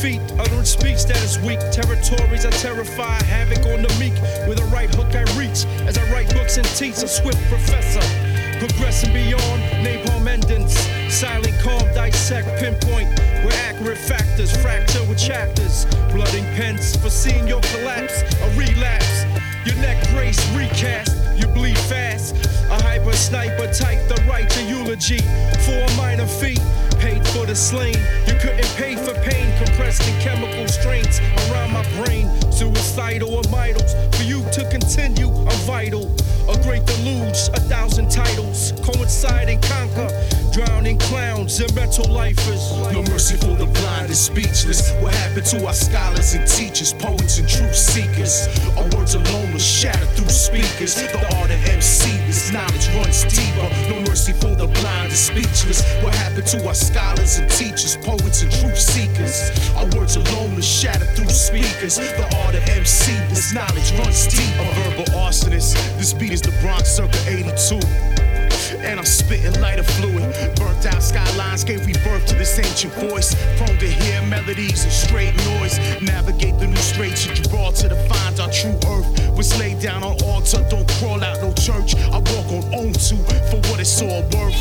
feet. Utterance speaks that is weak. Territories I terrify, havoc on the meek. With a right hook I reach as I write books and teach. A swift professor, progressing beyond napalm endings. Silent calm, dissect, pinpoint with accurate factors. Fracture with chapters, blooding pens, foreseeing your collapse. A relapse, your neck brace, recast. You bleed fast. A hyper sniper type the right to eulogy for a minor fee. Paid for the slain. You couldn't pay for pain. Compressed in chemical strains around my brain. Suicidal or vitals. For you to continue, I'm vital. A great deluge, 1,000 titles. Coincide and conquer. Drowning clowns and mental lifers. No mercy for the blind and speechless. What happened to our scholars and teachers, poets and truth seekers? Our words alone will shatter through speakers. The art of MC, this knowledge runs deeper. No mercy for the blind and speechless. What happened to our scholars and teachers, poets and truth seekers? Our words alone will shatter through speakers. The art of MC, this knowledge runs deeper. A verbal arsonist, this beat is the Bronx circa 82. And I'm spitting lighter fluid. Burnt out skylines gave rebirth to this ancient voice. Prone to hear melodies and straight noise. Navigate the new straits of Gibraltar to find our true earth. Was laid down on altar, don't crawl out no church. I walk on own to for what it's all worth.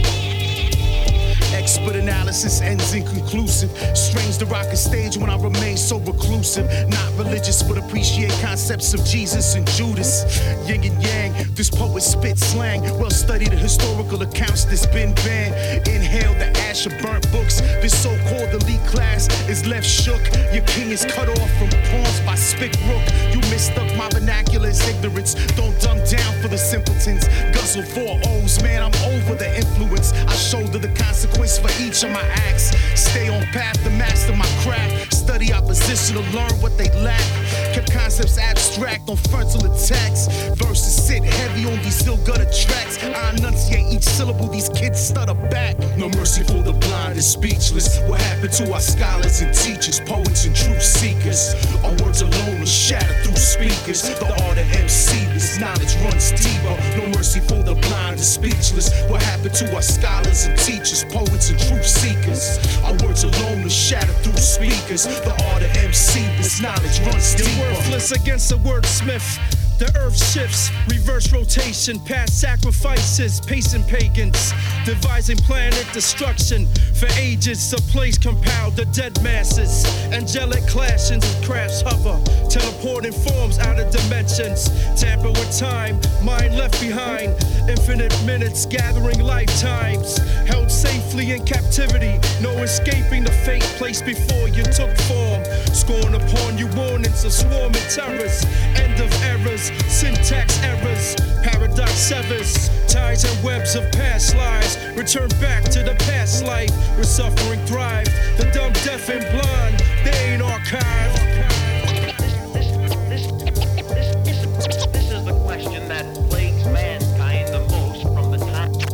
Expert analysis ends inconclusive. Strange to rock a stage when I remain so reclusive. Not religious, but appreciate concepts of Jesus and Judas. Yin and yang, this poet spit slang. Well studied the historical accounts that's been banned. Inhale the ash of burnt books. This so-called elite class is left shook. Your king is cut off from pawns by Spick Rook. You mistook my vernacular as ignorance. Don't dumb down for the simpletons. Guzzle 4 O's, man, I'm over the influence. I shoulder the consequence for each of my acts. Stay on path to master my craft. Study opposition to learn what they lack. Kept concepts abstract on frontal attacks. Verses sit heavy on these still gutter tracks. I enunciate each syllable, these kids stutter back. No mercy for the blind and speechless. What happened to our scholars and teachers, poets and truth seekers? Our words alone will shatter through speakers. The art of MC, this knowledge runs deeper. No mercy for the blind and speechless. What happened to our scholars and teachers, poets and truth seekers? Our words alone will shatter through speakers. The art of MC, this knowledge runs deeper. You're worthless against a wordsmith. The earth shifts, reverse rotation, past sacrifices, pacing pagans, devising planet destruction for ages. A place compiled the dead masses, angelic clashings of crafts hover, teleporting forms out of dimensions. Tamper with time, mind left behind. Infinite minutes gathering lifetimes, held safely in captivity. No escaping the fate placed before you took form. Scorn upon you warnings of swarming terrors, end of errors. Syntax errors, paradox severs, ties and webs of past lives. Return back to the past life where suffering thrive. The dumb, deaf, and blind, they ain't archived. This is the question that plagues mankind the most from the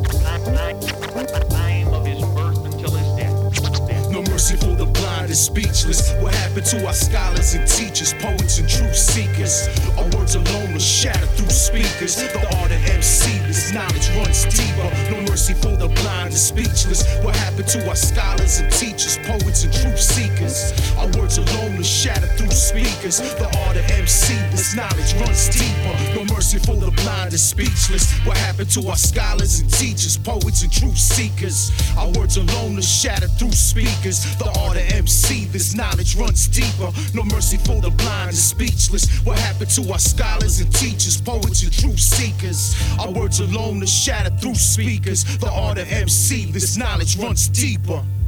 time of his birth until his death. No mercy for the blind and speechless. What happened to our scholars and teachers, poets and truth seekers? Our words alone will shatter through speakers. The art of MC, this knowledge runs deeper. No mercy for the blind and speechless. What happened to our scholars and teachers, poets and truth seekers? Our words alone will shatter through speakers. The art of MC, this knowledge runs deeper. No mercy for the blind and speechless. What happened to our scholars and teachers, poets and truth seekers? Our words alone will shatter through speakers. The art of MC, this knowledge runs deeper. No mercy for the blind and speechless. What happened to our scholars and teachers, poets and truth seekers? Our words alone will shatter through speakers. The art of MC, this knowledge runs deeper.